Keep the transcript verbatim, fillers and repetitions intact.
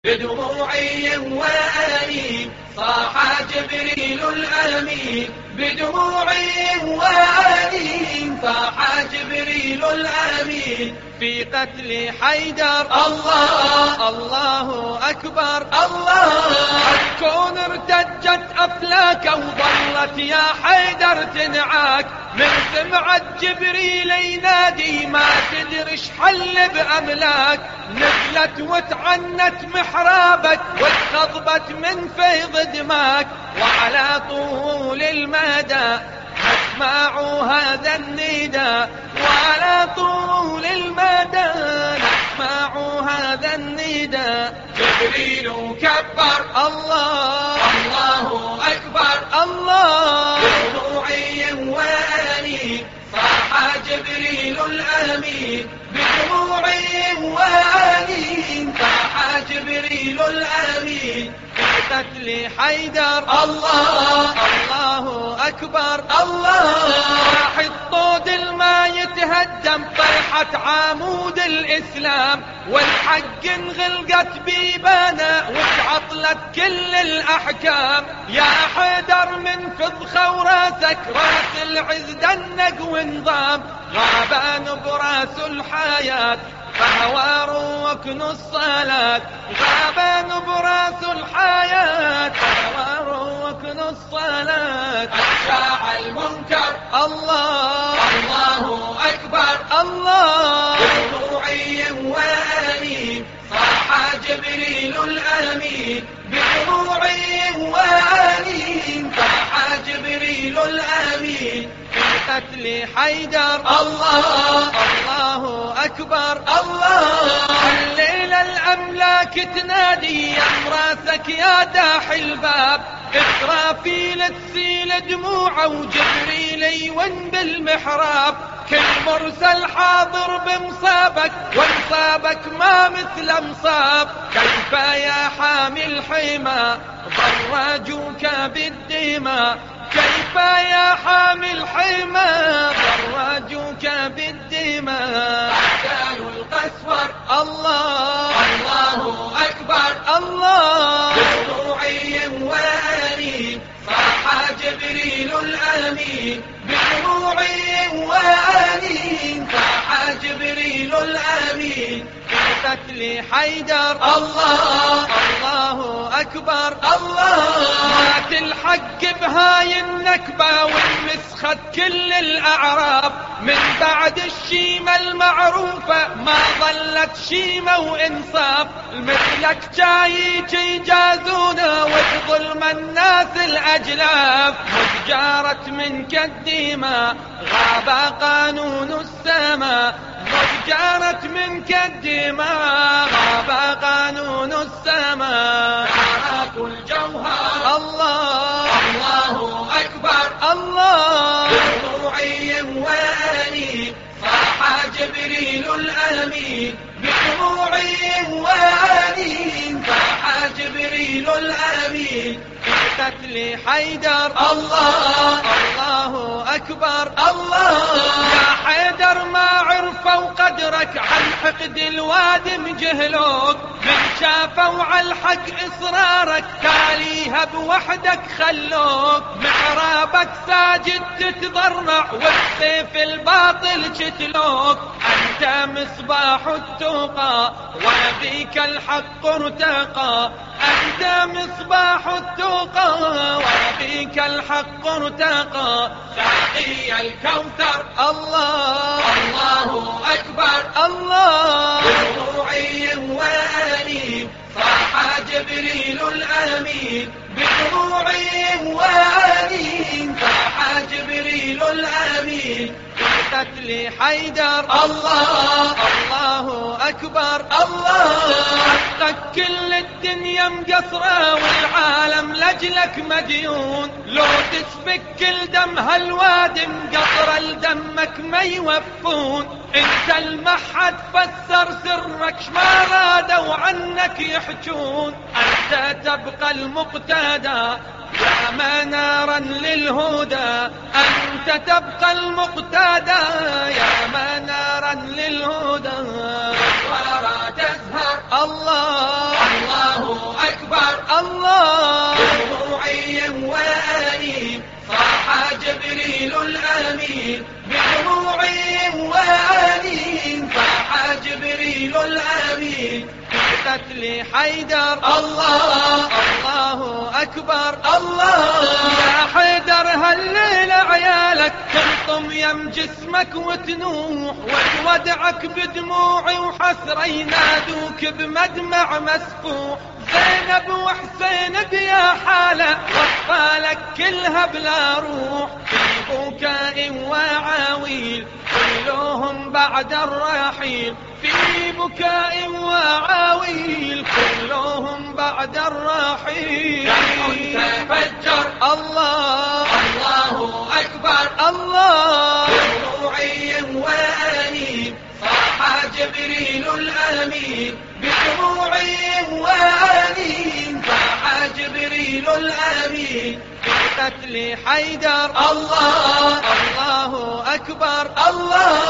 بدموعي وأنين صاح جبريل الأمين، بدموعي وأنين صاح جبريل الأمين في قتل حيدر. الله الله أكبر الله، الكون ارتجت أفلاك وظلت يا حيدر تنعاك، من سمعت جبريل ينادي ما تدري ايش حل بأملاك، نزلت وتعنت محرابك واتخضبت من فيض دماك، وعلى طول المدى نسمع هذا النداء، وعلى طول المدى نسمع هذا النداء. جبريل كبر الله الله أكبر الله، بدموعي وأنين صاح جبريل الأمين، بدموعي وأنين صاح جبريل الأمين في قتل حيدر. الله الله أكبر الله، راح الطود الما يتهدم فرحة عمود الإسلام، والحق انغلقت بيبانا وتعطلت كل الأحكام، يا حيدر من فضخة وراسك راس العز دنق ونظام، غابان براس الحياة فهوى ركن الصلاة، غابان براس الحياة فهوى ركن الصلاة. أشاع المنكر الله الله أكبر الله، بدموعي وأنين صاح جبريل الأمين، بدموعي وأنين صاح جبريل الأمين في قتل حيدر. الله الله أكبر الله، الليلة الأملاك تنادي يا راسك يا داحي الباب، إسرافيل تسيل دموعه وجبريل يون بالمحراب، كل مرسل حاضر بمصابك وانصابك ما مثل مصاب، كيف يا حامي الحمى ضرجوك بالدماء، كيف يا حامي الحمى ضرجوك بالدماء. أحكام القسور الله الله أكبر الله، بدموعي وأنين صاح جبريل الأمين، بدموعي وأنين صاح جبريل الأمين في قتل حيدر. الله الله أكبر الله، مات الحق بهاي النكبة وانمسخت كل الأعراب، من بعد الشيمة المعروفة ما ظلت شيمة وإنصاف، مثلك جاي يجازونا وظلم الناس الأجلاف، متجارت من كالدماء غاب قانون السماء، متجارت من كالدماء غاب قانون السماء. عراك الجوهر الله الله أكبر الله، بدموعي وأنين صاح جبريل الأمين، بدموعي وأنين صاح جبريل الأمين في قتل حيدر. الله الله أكبر الله، يا حيدر ما عرفوا قدرك عن حقد الوادم جهلوك، من شافوا على الحق إصرارك تاليها بوحدك خلوك، محرابك ساجد تتضرع والسيف الباطل شتلوك، أنت مصباح التقى وبيك الحق ارتقى، أنت مصباح التقى وبيك الحق ارتقى، ساقي الكوثر الله الله أكبر الله، بدموعي وأنين صاح جبريل الأمين، بدموعي وأنين صاح جبريل الأمين في قتل حيدر. الله الله أكبر الله، حقك كل الدنيا مقصرة والعالم لجلك مديون، لو تسفك كل دم هالوادم قطرة لدمك ما يوفون، انت المحد فسر سرك شما رادوا عنك يحجون، انت تبقى المقتدى يا منارا للهدى، أنت تبقى المقتدى يا منارا للهدى، ولا تزهر الله الله الأمين بدموع وآنين فاح جبريل الأمين في قتل حيدر. الله الله أكبر الله يا حيدر هالليلة عيالك تلطم يم جسمك وتنوح وتودعك بدموع وحسرة ينادوك بمدمع مسفوح. زينب وحسين بيا حالة واطفالك كلها بلا روح في بكاء وعويل كلهم بعد الرحيل في بكاء وعويل كلهم بعد الرحيل. تفجر الله الله أكبر الله بدموع وآنين صاح جبريل الأمين بدموع وآنين صاح جبريل الأمين في قتل حيدر. الله الله أكبر الله